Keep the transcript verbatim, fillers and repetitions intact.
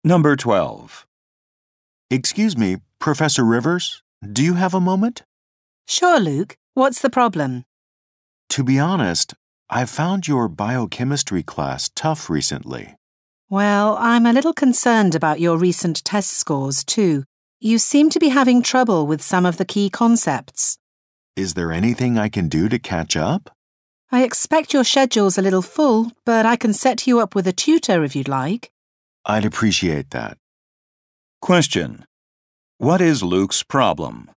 Number twelve. Excuse me, Professor Rivers, do you have a moment? Sure, Luke. What's the problem? To be honest, I've found your biochemistry class tough recently. Well, I'm a little concerned about your recent test scores, too. You seem to be having trouble with some of the key concepts. Is there anything I can do to catch up? I expect your schedule's a little full, but I can set you up with a tutor if you'd like. I'd appreciate that. Question. What is Luke's problem?